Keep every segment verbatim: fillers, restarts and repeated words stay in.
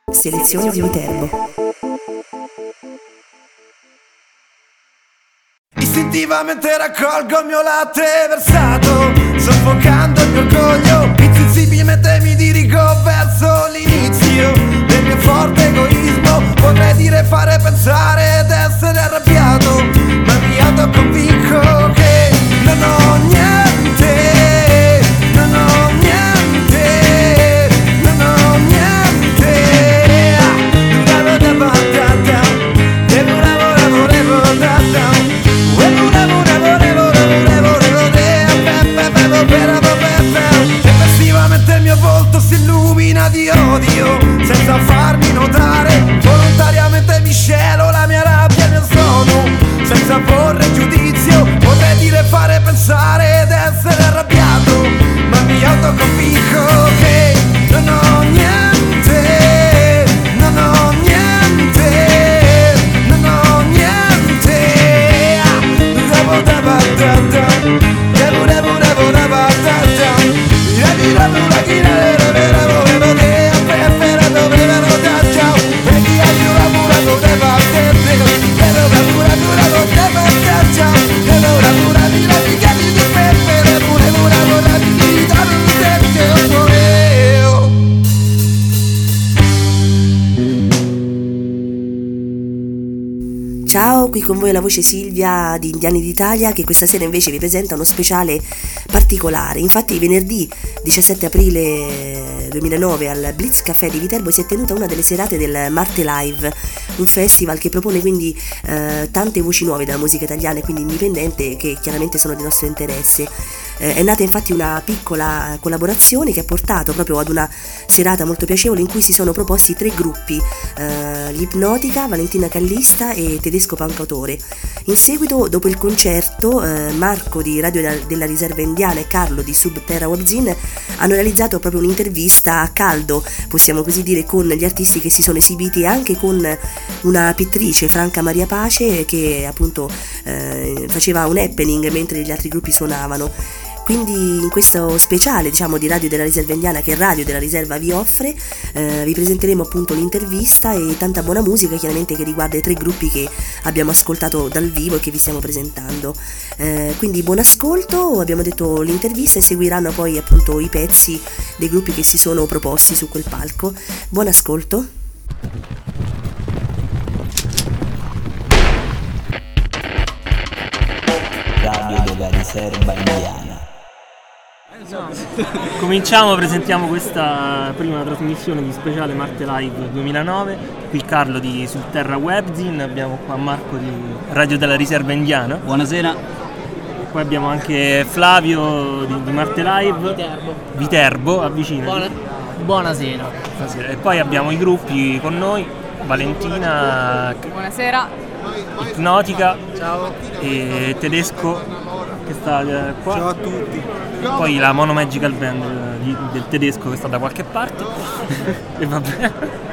Selezione di Viterbo. Istintivamente raccolgo il mio latte versato, soffocando il mio orgoglio. Insensibilmente mi dirigo verso l'inizio del mio forte egoismo. Potrei dire, fare pensare ed essere arrabbiato, ma mi autoconvinco che non ho niente, non ho niente, non ho niente. Devo Effettivamente il mio volto si illumina di odio, senza farmi notare. Volontariamente miscelo la mia rabbia nel sono, senza porre giudizio. Potrei dire, fare pensare ed essere arrabbiato, ma mi autoconvinco che non ho niente, non ho niente, non ho niente. Devo, devo, devo, devo, devo, devo, devo, Ciao, qui con voi la voce Silvia di Indiani d'Italia, che questa sera invece vi presenta uno speciale particolare. Infatti venerdì diciassette aprile duemilanove al Blitz Café di Viterbo si è tenuta una delle serate del Marte Live, un festival che propone quindi eh, tante voci nuove della musica italiana e quindi indipendente, che chiaramente sono di nostro interesse. Eh, è nata infatti una piccola collaborazione che ha portato proprio ad una serata molto piacevole in cui si sono proposti tre gruppi, eh, gli Ipnotica, Valentina Callista e Tedesco Pancautore. In seguito, dopo il concerto, eh, Marco di Radio della Riserva Indiana e Carlo di Subterra Webzine hanno realizzato proprio un'intervista a caldo, possiamo così dire, con gli artisti che si sono esibiti, anche con una pittrice, Franca Maria Pace, che appunto eh, faceva un happening mentre gli altri gruppi suonavano. Quindi in questo speciale, diciamo, di Radio della Riserva Indiana, che Radio della Riserva vi offre, eh, vi presenteremo appunto l'intervista e tanta buona musica, chiaramente, che riguarda i tre gruppi che abbiamo ascoltato dal vivo e che vi stiamo presentando. Eh, quindi buon ascolto, abbiamo detto l'intervista, e seguiranno poi appunto i pezzi dei gruppi che si sono proposti su quel palco. Buon ascolto. Radio della Riserva Indiana. Cominciamo, presentiamo questa prima trasmissione di speciale Marte Live duemilanove. Qui Carlo di Subterra Webzine, abbiamo qua Marco di Radio della Riserva Indiana. Buonasera. Poi abbiamo anche Flavio di, di Marte Live. Viterbo. Viterbo, avvicina. Buona, buonasera. Buonasera. E poi abbiamo i gruppi con noi, Valentina. Buonasera. Ipnotica. Ciao. E Tedesco, che sta qua. Ciao a tutti. Poi la Mono Magical Band di, del Tedesco, che sta da qualche parte. E vabbè.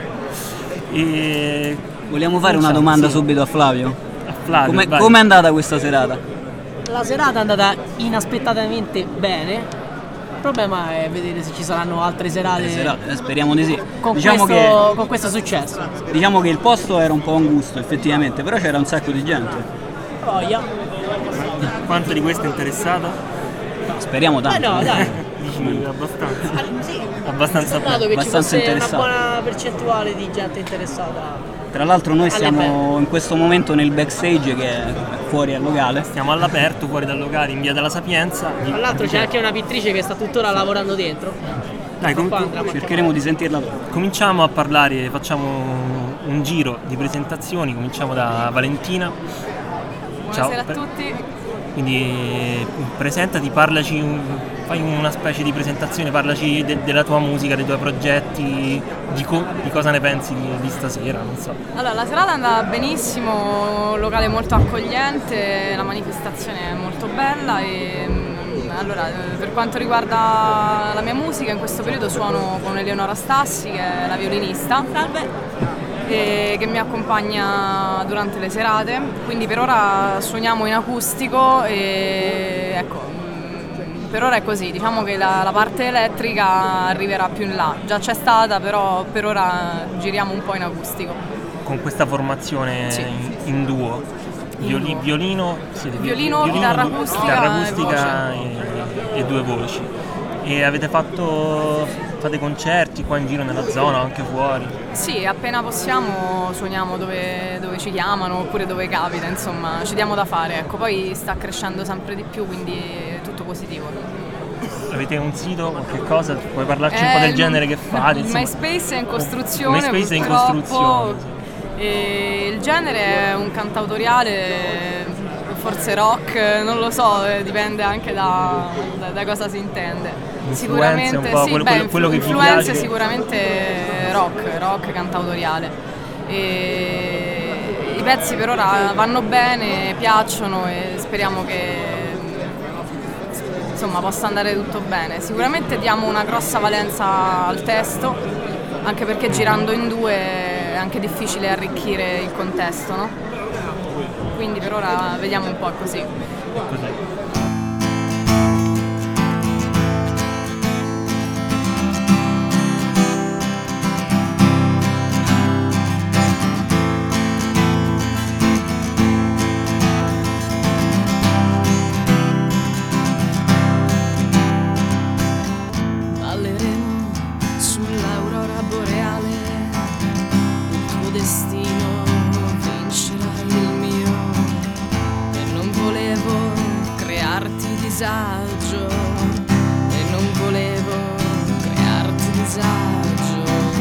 E vogliamo fare una domanda, sì, subito a Flavio? A Flavio. Come, com'è andata questa serata? La serata è andata inaspettatamente bene. Il problema è vedere se ci saranno altre serate. serate eh, speriamo di sì. Con, diciamo questo, che, con questo successo. Diciamo che il posto era un po' angusto, effettivamente, però c'era un sacco di gente. Voglia. Quanto di questo è interessato? Speriamo tanto. Eh no, dai. Dici abbastanza. Ah, sì. Abbastanza. Dato che ci abbastanza fosse una interessato. buona percentuale di gente interessata. Tra l'altro noi stiamo All'aperto. in questo momento nel backstage, che è fuori al locale. Stiamo all'aperto, fuori dal locale, in via della Sapienza. Tra l'altro c'è anche una pittrice che sta tuttora lavorando dentro. Dai, com- Qua andrà qualche Cercheremo di sentirla dopo. cominciamo a parlare, facciamo un giro di presentazioni, cominciamo da Valentina. Buonasera Ciao. a tutti. Quindi eh, presentati, parlaci, un- fai una specie di presentazione, parlaci de- della tua musica, dei tuoi progetti, di, co- di cosa ne pensi di, di stasera, non so. Allora, la serata è andata benissimo, un locale molto accogliente, la manifestazione è molto bella e mm, allora, eh, per quanto riguarda la mia musica, in questo periodo suono con Eleonora Stassi, che è la violinista. Salve. E che mi accompagna durante le serate, quindi per ora suoniamo in acustico e ecco, mh, per ora è così, diciamo che la, la parte elettrica arriverà più in là, già c'è stata, però per ora giriamo un po' in acustico. Con questa formazione Sì. in, in duo, Violi, duo. violino, siete vi- Violino, chitarra du- acustica chitarra e acustica e, e due voci. E avete fatto, fate concerti qua in giro nella zona, anche fuori? Sì, appena possiamo suoniamo dove, dove ci chiamano oppure dove capita, insomma ci diamo da fare, ecco, poi sta crescendo sempre di più, quindi è tutto positivo. Avete un sito, qualche cosa? Puoi parlarci un Eh, po' del il- genere che fate? Il insomma? MySpace è in costruzione, MySpace è in purtroppo, costruzione, sì. E il genere è un cantautoriale, forse rock, non lo so, eh, dipende anche da, da, da cosa si intende. Influenze un po', sì, quello- beh, quello- quello che vi influenze piace. sicuramente rock, rock cantautoriale. E i pezzi per ora vanno bene, piacciono e speriamo che insomma possa andare tutto bene. Sicuramente diamo una grossa valenza al testo, anche perché girando in due è anche difficile arricchire il contesto, no? Quindi per ora vediamo un po' così. Così. Balleremo sull'aurora boreale, il tuo destino vincerà il mio, e non volevo crearti disagio, e non volevo crearti disagio.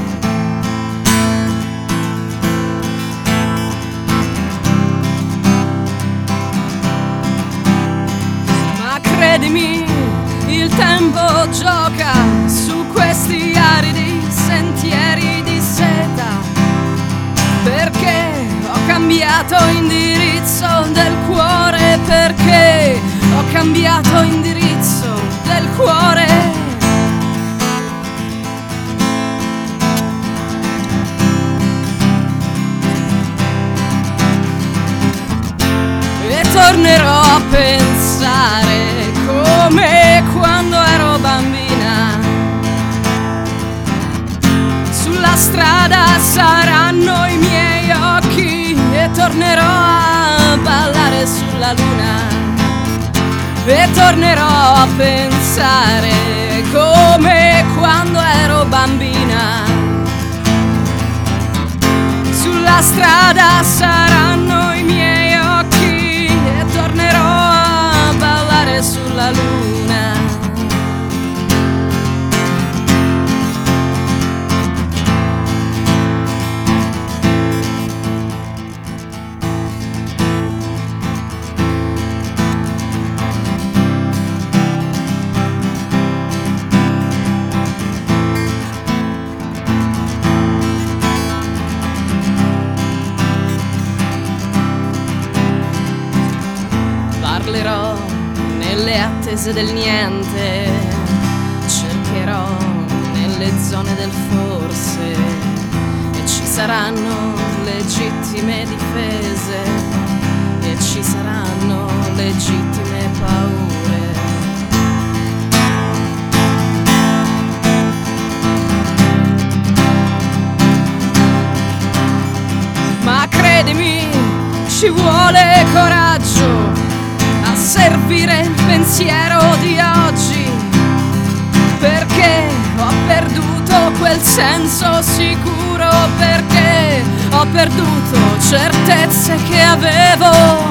Ma credimi, il tempo gioca su questi aridi sentieri di seta, perché ho cambiato indirizzo del cuore, perché ho cambiato indirizzo del cuore. E tornerò a pensare come quando ero bambina. Sulla strada saranno i miei occhi e tornerò a ballare sulla luna. E tornerò a pensare come quando ero bambina. Sulla strada saranno i miei occhi e tornerò a ballare sulla luna. Parlerò nelle attese del niente, cercherò nelle zone del forse, e ci saranno legittime difese, e ci saranno legittime paure. Ma credimi, ci vuole coraggio a servire il pensiero di oggi, perché ho perduto quel senso sicuro, perché ho perduto certezze che avevo.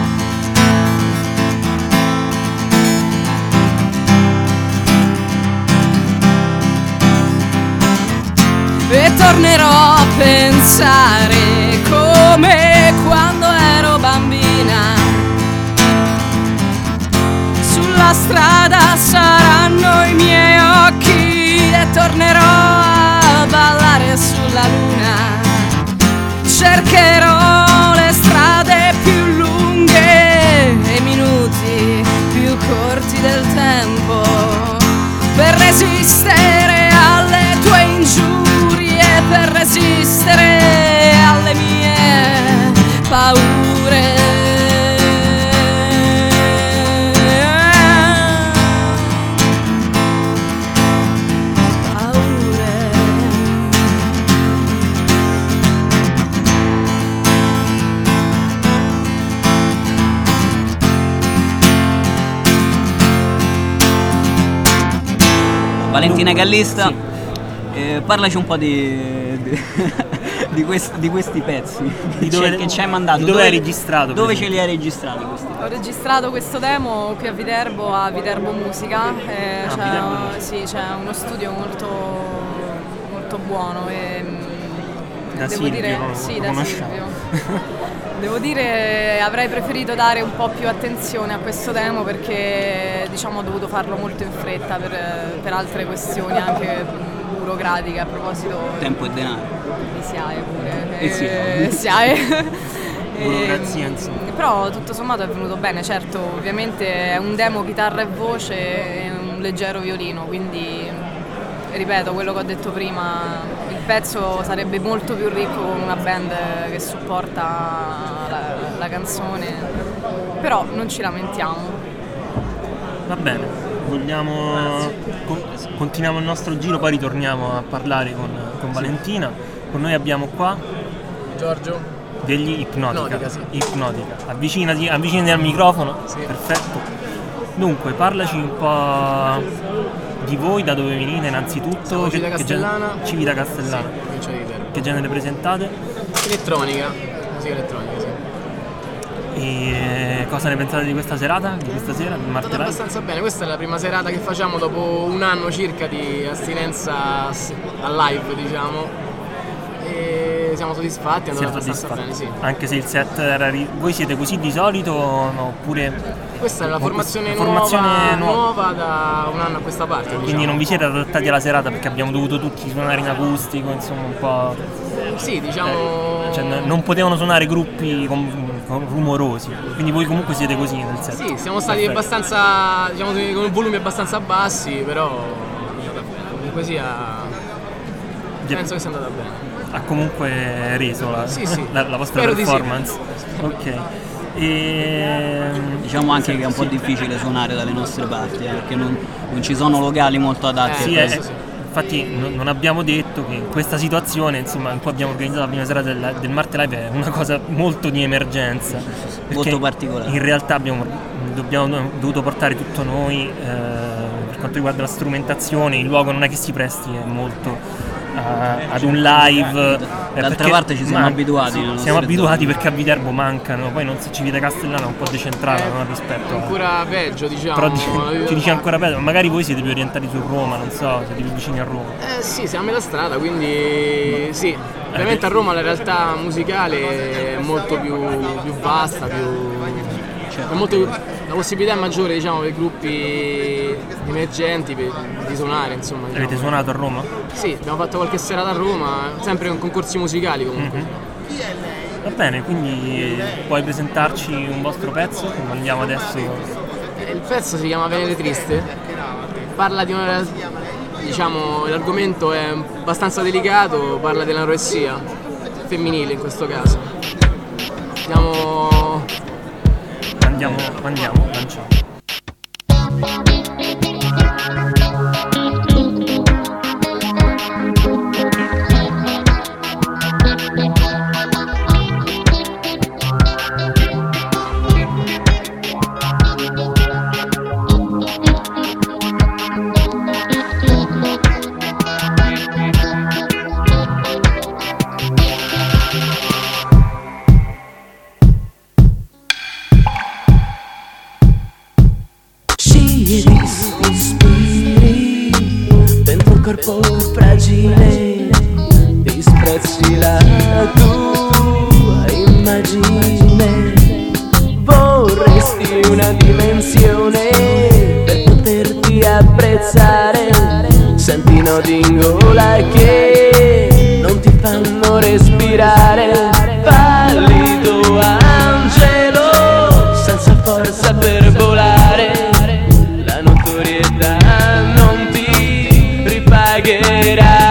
E tornerò a pensare come quando ero bambina. Sulla strada saranno i miei occhi e tornerò a ballare sulla luna. Cercherò le strade più lunghe e i minuti più corti del tempo, per resistere alle tue ingiurie, per resistere alle mie paure. Valentina Gallista. Sì. Eh, parlaci un po' di, di, di, questi, di questi pezzi di dove, che, che ci hai mandato. Di dove, dove hai registrato? Dove ce li hai registrati questi? Ho registrato questo demo qui a Viterbo, a Viterbo Musica. Eh, ah, c'è, Viterbo. Sì, c'è uno studio molto, molto buono. E, da devo Silvio, dire, lo, sì, lo da conosciamo. Silvio. Devo dire, avrei preferito dare un po' più attenzione a questo demo perché diciamo ho dovuto farlo molto in fretta per, per altre questioni anche burocratiche. A proposito, tempo e denaro. Di S I A E pure. E sì. Eh, S I A E. Burocrazia, insomma. Però tutto sommato è venuto bene, certo, ovviamente è un demo chitarra e voce e un leggero violino, quindi ripeto quello che ho detto prima, il pezzo sarebbe molto più ricco con una band che supporta la, la canzone, però non ci lamentiamo. Va bene, vogliamo con, continuiamo il nostro giro, poi ritorniamo a parlare con, con Valentina. Con noi abbiamo qua Giorgio degli Ipnotica. Ipnotica, sì. Ipnotica. Avvicinati, avvicinati al microfono. Sì. Perfetto. Dunque, parlaci un po' di voi, da dove venite innanzitutto. Siamo Civita Castellana. Che, Civita Castellana. Sì, che genere presentate? Elettronica, musica elettronica, sì. E cosa ne pensate di questa serata? Di questa sera? Di Martedì? Abbastanza bene, questa è la prima serata che facciamo dopo un anno circa di astinenza al live, diciamo. E siamo soddisfatti, è andato abbastanza bene, sì. Anche se il set era ri... voi siete così di solito no? Oppure questa è la formazione, nuova, formazione nuova, nuova da un anno a questa parte, diciamo. Quindi non vi siete adattati alla serata perché abbiamo dovuto tutti suonare in acustico, insomma un po'. Sì, diciamo. Eh, cioè, non potevano suonare gruppi con, con rumorosi, quindi voi comunque siete così nel set. Sì, siamo stati Perfetto. abbastanza, diciamo, con volumi abbastanza bassi, però comunque sia penso che sia andata bene. Ha comunque reso la, sì, sì. la, la vostra Spero performance. Sì. Ok. E... diciamo anche sì, che è un po' sì. difficile suonare dalle nostre parti, eh, perché non, non ci sono locali molto adatti. Eh, sì, eh, sì. Infatti non, non abbiamo detto che in questa situazione, insomma, in cui abbiamo organizzato la prima serata del, del Marte Live è una cosa molto di emergenza. Molto particolare. In realtà abbiamo, dobbiamo, dovuto portare tutto noi, eh, per quanto riguarda la strumentazione, il luogo non è che si presti molto Uh, ad un live. Eh, d'altra parte ci siamo man- abituati. Sì, siamo abituati zone. Perché a Viterbo mancano. Poi non so, Civita Castellana è un po' decentrata, eh, no, rispetto ancora a... peggio, diciamo. Però dice, ci dice ancora peggio. Magari voi siete più orientati su Roma, non so, siete più vicini a Roma. Eh sì, siamo a metà strada, quindi sì. Ovviamente a Roma la realtà musicale è molto più, più vasta, più. Cioè, è molto più... la possibilità è maggiore, diciamo, per gruppi emergenti per, di suonare, insomma. Diciamo. Avete suonato a Roma? Sì, abbiamo fatto qualche serata a Roma, sempre con concorsi musicali comunque. Mm-hmm. Va bene, quindi puoi presentarci un vostro pezzo? Andiamo adesso. Il pezzo si chiama Venere Triste, parla di una. Diciamo, l'argomento è abbastanza delicato, parla dell'anoressia femminile in questo caso. Andiamo. Andiamo, andiamo, lanciamo. Corpo fragile, disprezzi la tua immagine, vorresti una dimensione per poterti apprezzare, senti nodi in gola che non ti fanno respirare, pallido angelo senza forza per volare, la notorietà non ti ripagherà.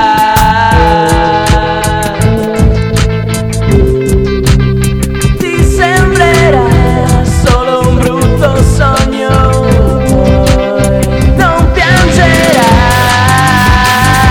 Ti sembrerà solo un brutto sogno, non piangerai.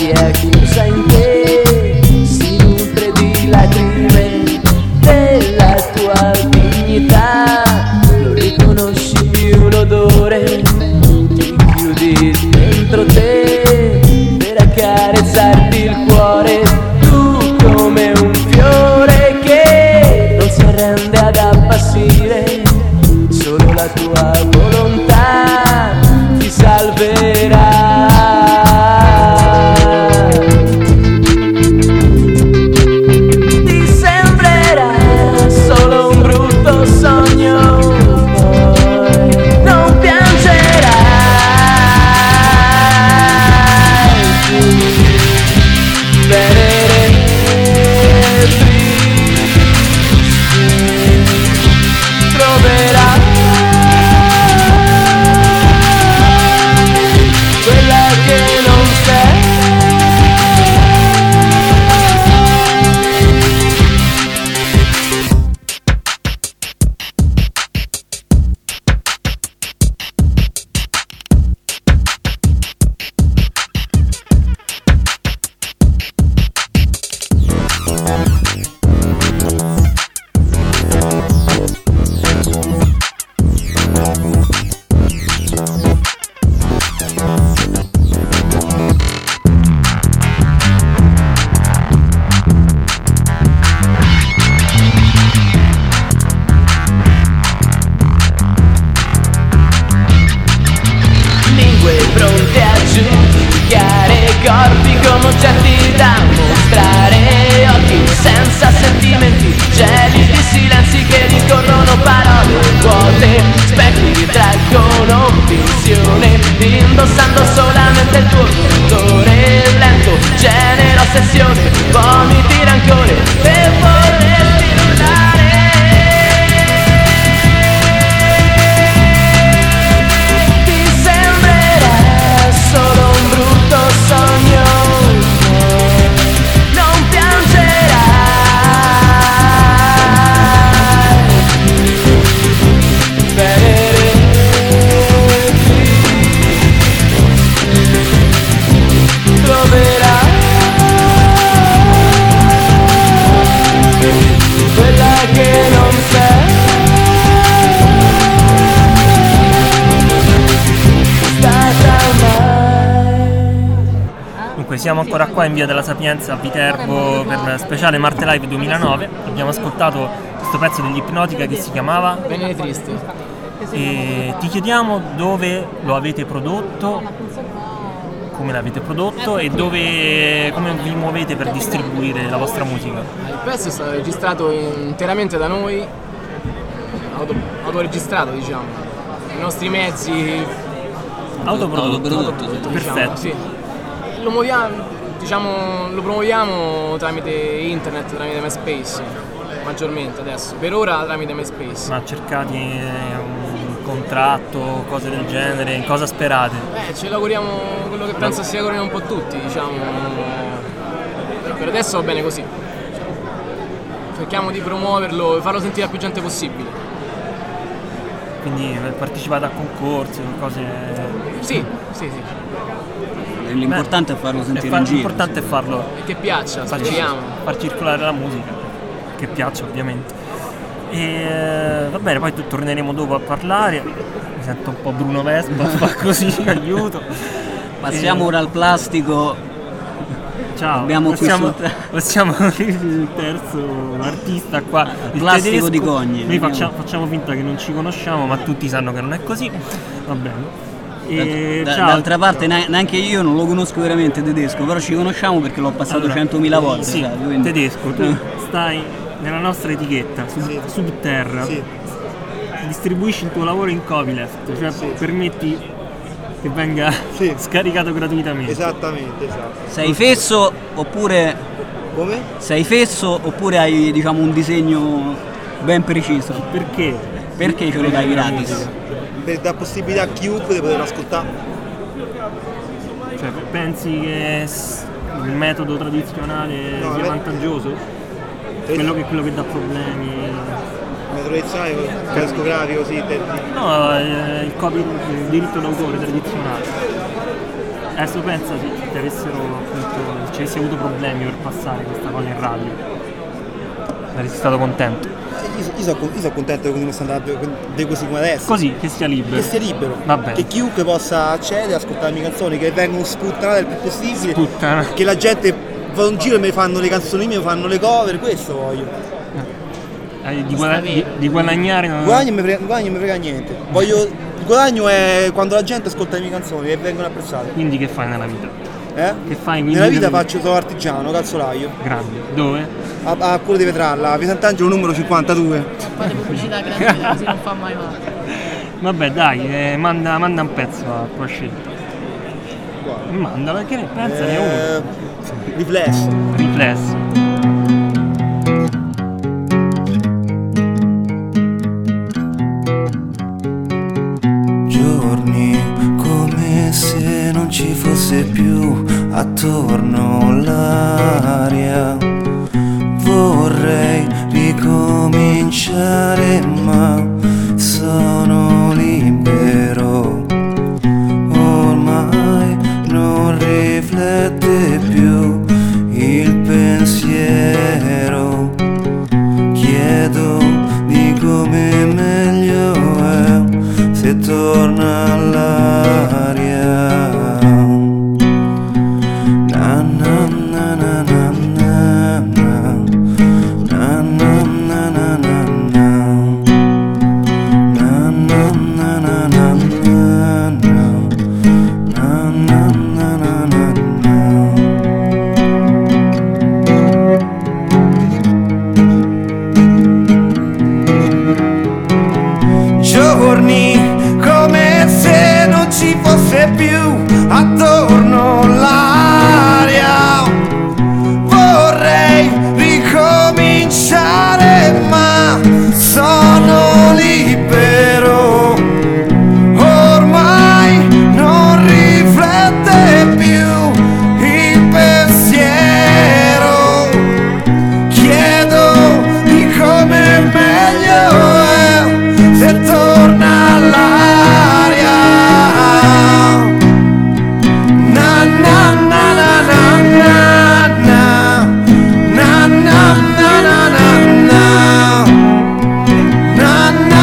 chi è chiusa in te, si nutre di lacrime della tua dignità. Lo riconosci più l'odore, ti chiudi dentro te per accarezzarti il cuore. Tu come un fiore che non si arrende ad appassire, solo la tua volontà ti salverà. Ti sembrerà solo un brutto sogno, poi non piangerai più. Venere triste troverai quella che non sei. Lingue pronte a giudicare, corpi come oggetti da mostrare, occhi senza sentimenti, gelidi silenzi che rincorrono parole vuote, specchi che traggono visione, indossando solamente il tuo odore lento, genera ossessione, vomiti rancore e vorresti nullare. Solo un brutto sogno, non piangerai venere troverai quella che non sei. Dunque siamo ancora qua in via della Sapienza a Viterbo per speciale Marte Live duemilanove. Abbiamo ascoltato questo pezzo degli Ipnotica che si chiamava Venere triste. E ti chiediamo dove lo avete prodotto, come l'avete prodotto e dove, come vi muovete per distribuire la vostra musica. Il pezzo è stato registrato interamente da noi, auto, autoregistrato diciamo, i nostri mezzi. Autoprodotto, Autoprodotto, perfetto. Diciamo, sì. Lo muoviamo, diciamo, lo promuoviamo tramite internet, tramite MySpace, maggiormente adesso, per ora tramite MySpace. Ma cercate un contratto, cose del genere, in cosa sperate? Eh, ce l'auguriamo, quello che penso si augurino un po' tutti, diciamo. Però per adesso va bene così. Cerchiamo di promuoverlo e farlo sentire a più gente possibile. Quindi partecipate a concorsi, cose. Sì, sì, sì. L'importante Beh, è farlo sentire è far, in giro. L'importante sì. è farlo. E che piaccia, far, speriamo. Far circolare la musica, che piaccia ovviamente. E va bene, poi torneremo dopo a parlare. Mi sento un po' Bruno Vespa, fa così, aiuto. Passiamo e... ora al plastico. Ciao, abbiamo passiamo, qui sul... passiamo il terzo artista qua, il plastico tedesco. di Cogne. Noi facciamo, facciamo finta che non ci conosciamo, ma tutti sanno che non è così. Va bene. E da, ciao. D'altra parte neanche io non lo conosco veramente tedesco, però ci conosciamo perché l'ho passato allora, centomila volte. Sì, sai, quindi... tedesco, tu stai nella nostra etichetta, sub, sì. Subterra, sì. Distribuisci il tuo lavoro in copyleft, cioè sì. Permetti che venga sì. Scaricato gratuitamente. Esattamente, esatto. Sei fesso oppure... Come? Sei fesso oppure hai, diciamo, un disegno ben preciso? Perché? Perché ce lo dai gratis? Per dare possibilità a chiunque di poter ascoltare. Cioè, pensi che il metodo tradizionale no, sia me... vantaggioso? Quello che, quello che dà problemi? Il metodo tradizionale, il discografico, sì. Te... No, il, copy, il diritto d'autore tradizionale. Adesso pensa se ti avessero appunto, se ci avessi avuto problemi per passare questa cosa in radio, saresti stato contento? Io, io sono so contento che sta andando di così come adesso. Così, che sia libero. Che sia libero. Vabbè. Che chiunque possa accedere a ascoltare le mie canzoni, che vengono sputtanate il più possibile. Sputtana. Che la gente va in giro e mi fanno le canzoni mie, mi fanno le cover, questo voglio. Eh, di, guada- di, di guadagnare non... Guadagno mi frega, guadagno mi frega niente. Voglio, il guadagno è quando la gente ascolta le mie canzoni e vengono apprezzate. Quindi che fai nella vita? Eh? Che fai? Nella vita che... faccio, sono artigiano, calzolaio. Grande. Dove? A, a quello di Vetralla, a Via Sant'Angelo numero cinquantadue. Fate pubblicità gratuita così non fa mai male. Vabbè dai, eh, manda, manda un pezzo a tua scelta. Manda, perché ne pensa? Ne Eh, riflesso. Riflesso. Giorni come se non ci fosse più attorno l'aria. Vorrei ricominciare ma sono libero. Ormai non riflette più il pensiero. Chiedo di come meglio è se torna all'aria. Na na na na na na na na na na na na na na na na na giorni come se non ci fosse più attorno l'aria. Vorrei ricominciare ma sono libero. Ormai non riflette più il pensiero. Chiedo di come meglio è se torna all'aria. Na na na na na na na na na na na na na na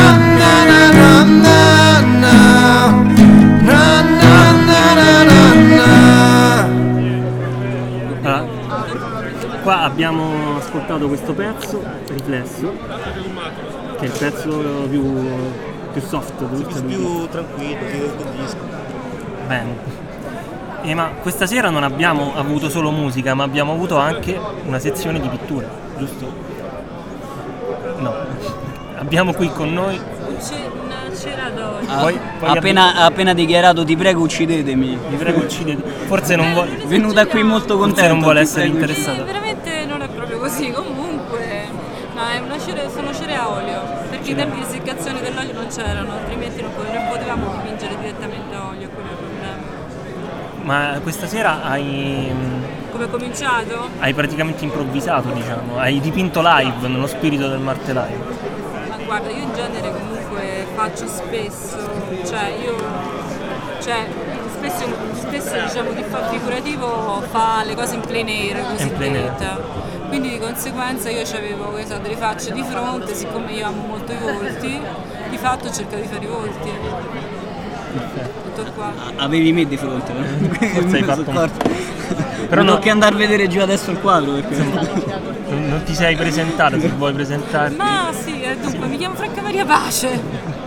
Ah, qua abbiamo ascoltato questo pezzo, Riflesso, che è il pezzo più, più soft di tutti. Più tranquillo, sì, del disco. Bene. E ma questa sera non abbiamo avuto solo musica, ma abbiamo avuto anche una sezione di pittura, giusto? No. Abbiamo qui con noi Una cera d'olio. Ah, Poi- poi appena, abbiamo- appena dichiarato ti prego uccidetemi. Vi prego uccidete. Forse non vuole. Venuta qui molto contenta. Forse non vuole ti essere prego, interessata. Eh, veramente non è proprio così, comunque no, è una cera, sono cere a olio, perché i tempi di essiccazione dell'olio non c'erano, altrimenti non potevamo, non potevamo dipingere direttamente a olio, quello è il problema. Ma questa sera hai, Come è cominciato? hai praticamente improvvisato, diciamo, hai dipinto live nello spirito del martelaio. Ma guarda, io in genere comunque faccio spesso, cioè io, cioè spesso, spesso diciamo chi fa figurativo fa le cose in plein air In plein air. cosiddette. Quindi di conseguenza io avevo so, delle facce di fronte, siccome io amo molto i volti, di fatto ho cercato di fare i volti. Tutto qua. Avevi me di fronte, no? Forse hai fatto un- Però no- non che andare a vedere giù adesso il quadro perché Non, non ti sei presentata, se vuoi presentarti. Ma sì, eh, dunque mi chiamo Franca Maria Pace.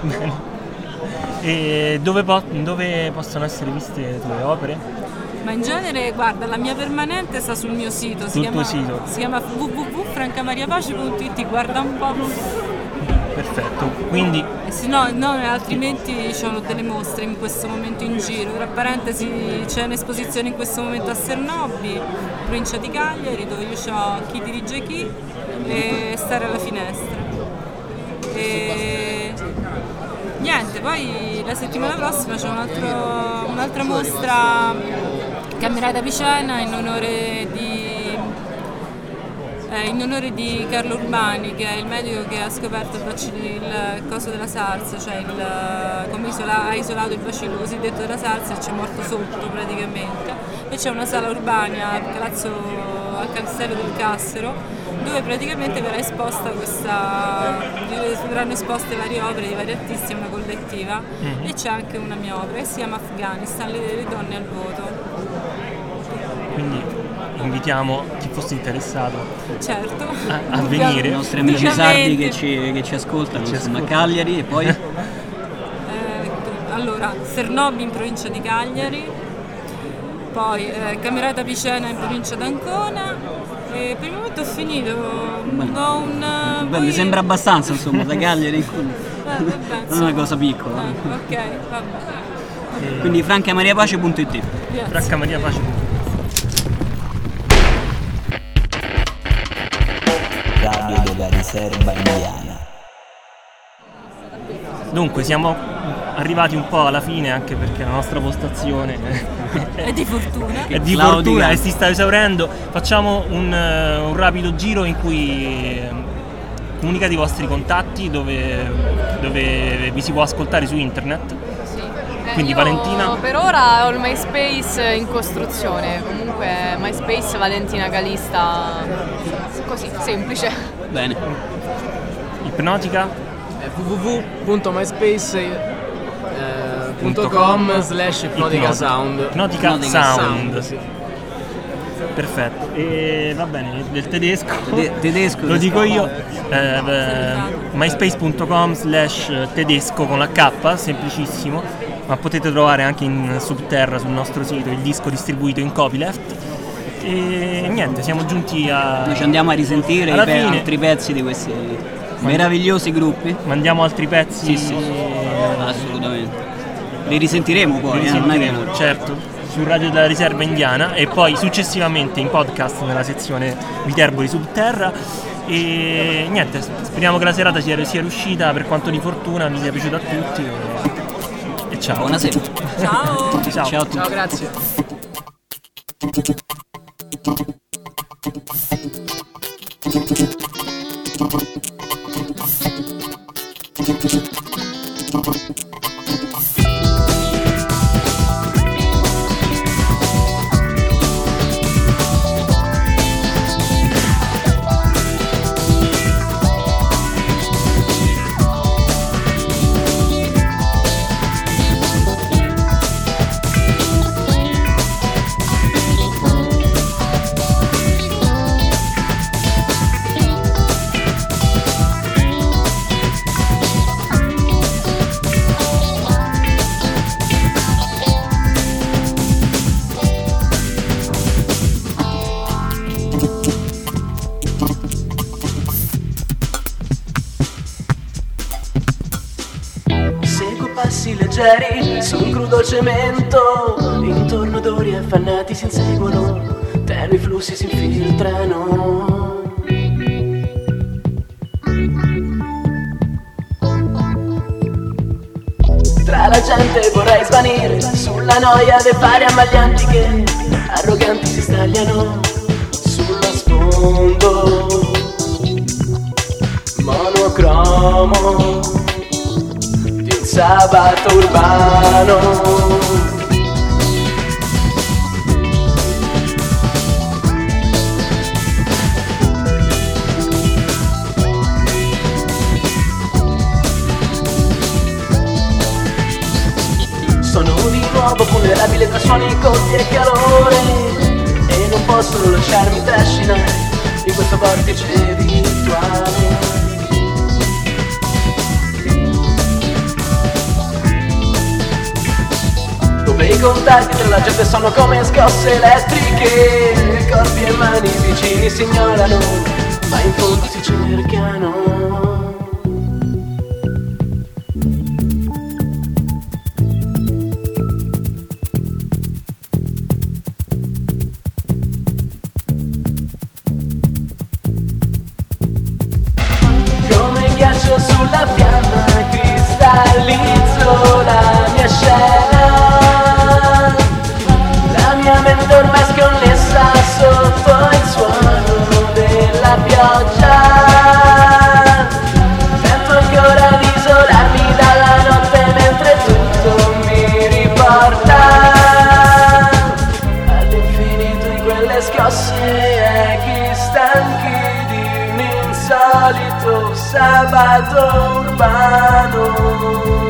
E dove, po- dove possono essere viste le tue opere? Ma in genere, guarda, la mia permanente sta sul mio sito, si Sul chiama, tuo sito. si chiama w w w punto francamariapace punto it, guarda un po'. Perfetto, quindi E se no, no, altrimenti ci sono delle mostre in questo momento in giro. Tra parentesi c'è un'esposizione in questo momento a Sernobbi, provincia di Cagliari, dove io ho Chi dirige chi e Stare alla finestra. E niente, poi la settimana prossima c'è un altro, un'altra mostra Camminare da Picena in onore di eh, in onore di Carlo Urbani, che è il medico che ha scoperto il, bacillo, il coso della SARS, cioè il, come isola, ha isolato il bacillo cosiddetto della SARS e ci è morto sotto praticamente. E c'è una sala Urbania al Palazzo, al Castello del Cassero, dove praticamente verrà esposta questa, verranno esposte varie opere di vari artisti, una collettiva, mm-hmm. e c'è anche una mia opera che si chiama Afghanistan, le, le donne al voto. Quindi invitiamo chi fosse interessato certo. a, a venire. I nostri amici sardi che ci, che ci ascoltano, ci insomma, a Cagliari e poi? eh, allora, Sernobbi in provincia di Cagliari, poi eh, Camerata Picena in provincia d'Ancona e per il momento ho finito. Beh, ho un, beh poi... mi sembra abbastanza, insomma, da Cagliari in cui... eh, non è una cosa piccola. Eh, ok, vabbè. E... Quindi francamariapace punto it. francamariapace punto it. Radio della riserva indiana. Dunque siamo arrivati un po' alla fine, anche perché la nostra postazione è di fortuna è di fortuna e si sta esaurendo. Facciamo un, un rapido giro in cui comunicate i vostri contatti, dove, dove vi si può ascoltare su internet. Quindi Io Valentina? Per ora ho il MySpace in costruzione, comunque MySpace Valentina Calista, così, semplice. Bene. Ipnotica? w w w punto myspace punto com slash ipnotica sound. Ipnotica, Ipnotica sound, sound sì. Perfetto. E va bene, del tedesco, Tede- tedesco lo dico io, eh, myspace punto com slash tedesco con la K, semplicissimo, ma potete trovare anche in subterra sul nostro sito il disco distribuito in copyleft. E niente, siamo giunti a... Noi ci andiamo a risentire i pe- altri pezzi di questi meravigliosi gruppi. Mandiamo altri pezzi? Sì, sì, sì. Assolutamente. Li risentiremo poi, Li risentiremo, eh, non è che... certo, su Radio della Riserva Indiana e poi successivamente in podcast nella sezione Viterboli Subterra. E niente, speriamo che la serata sia, sia riuscita, per quanto di fortuna, vi sia piaciuta a tutti e, e ciao. Buonasera. Ciao. Ciao. Ciao a tutti. Ciao, grazie. Su un crudo cemento, intorno odori affannati si inseguono, tenui flussi si infiltrano. Tra la gente vorrei svanire sulla noia dei fari ammaglianti che arroganti si stagliano sullo sfondo monocromo sabato urbano. Sono di nuovo vulnerabile tra suoni cotti e calore e non posso lasciarmi trascinare in questo vortice virtuale. I contatti tra la gente sono come scosse elettriche, corpi e mani vicini si ignorano, ma in fondo si cercano. Come ghiaccio sulla fiamma cristallizzo la mia scena. La mia mente ormai sconnessa sotto il suono della spalle scosse e chi stanchi di un insolito sabato urbano.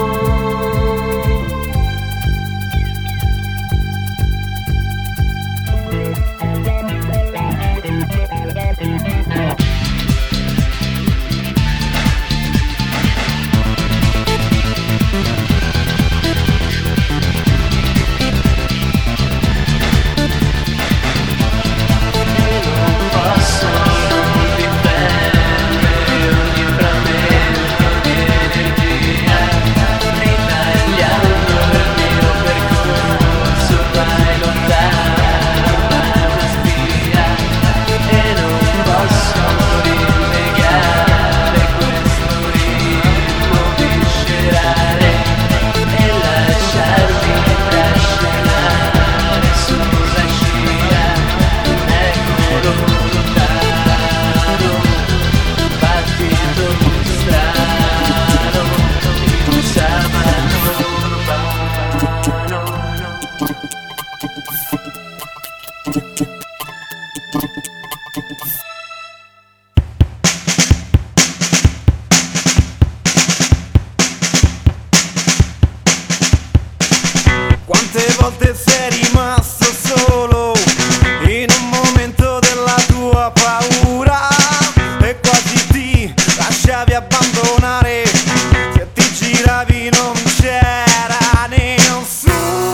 Quante volte sei rimasto solo in un momento della tua paura e quasi ti lasciavi abbandonare, se ti giravi non c'era nessuno.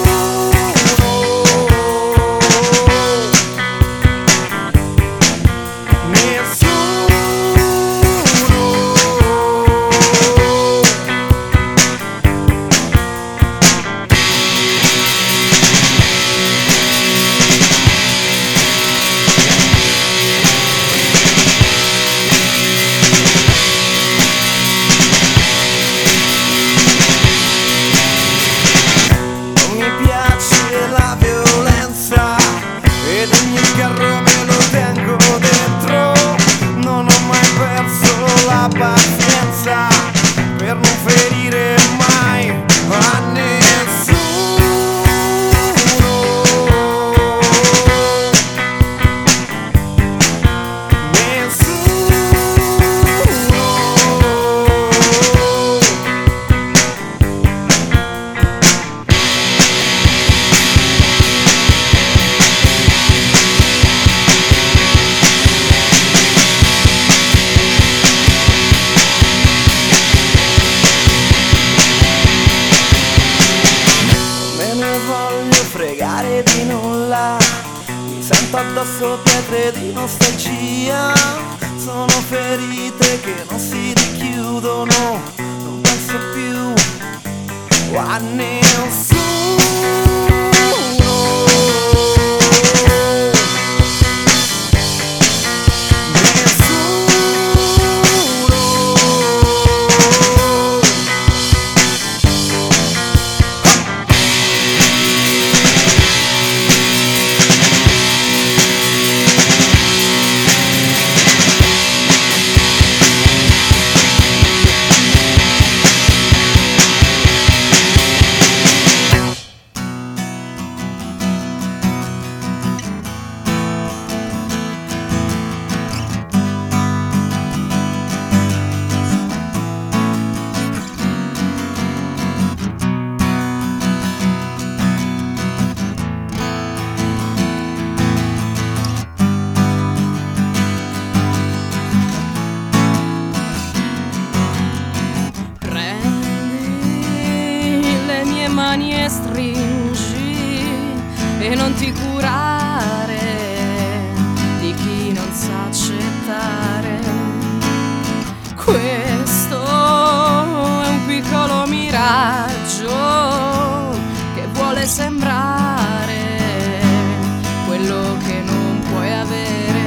Per non ferire mai a nessuno. Nessuno. Fregare di nulla, mi sento addosso pietre di nostalgia, sono ferite che non si richiudono, non penso più a nessuno. Mani e stringi e non ti curare di chi non sa accettare. Questo è un piccolo miraggio che vuole sembrare quello che non puoi avere.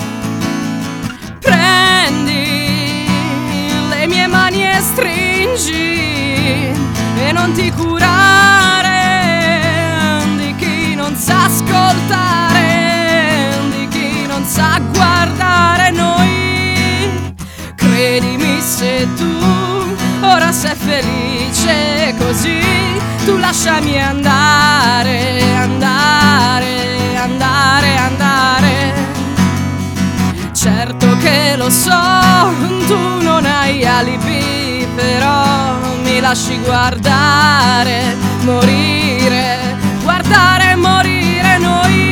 Prendi le mie mani e stringi e non ti curare di chi non sa ascoltare, di chi non sa guardare noi. Credimi, se tu ora sei felice così, tu lasciami andare, andare, andare, andare. Certo che lo so, tu non hai alibi, però mi lasci guardare, morire, guardare e morire noi.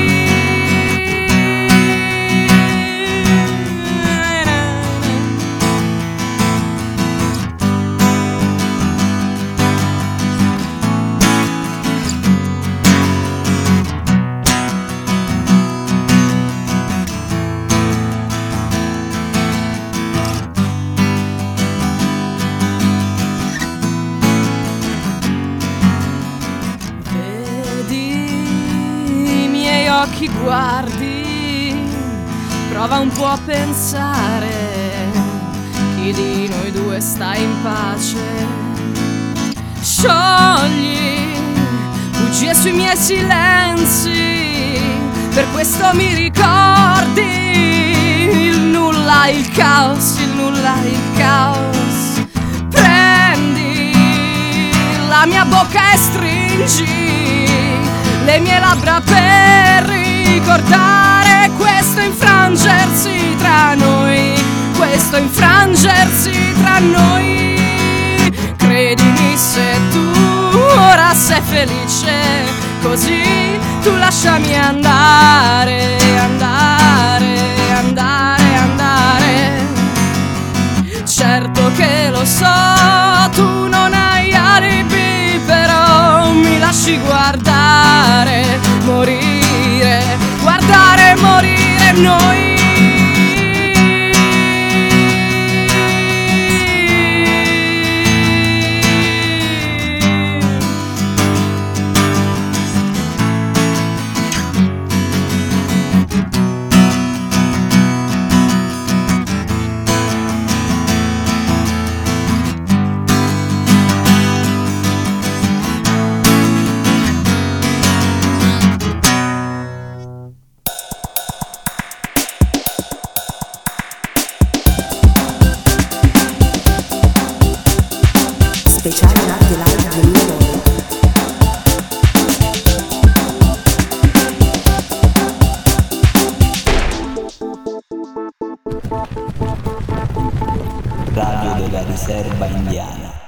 Occhi guardi, prova un po' a pensare, chi di noi due sta in pace? Sciogli bugie sui miei silenzi, per questo mi ricordi il nulla, il caos, il nulla, il caos. Prendi la mia bocca e stringi le mie labbra per ricordare questo infrangersi tra noi, questo infrangersi tra noi. Credimi, se tu ora sei felice così, tu lasciami andare, andare, andare, andare. Certo che lo so, tu non hai alibi, però mi lasci guardare, morire, guardare e morire noi. Speciale Arte Live duemilanove. Radio della riserva indiana.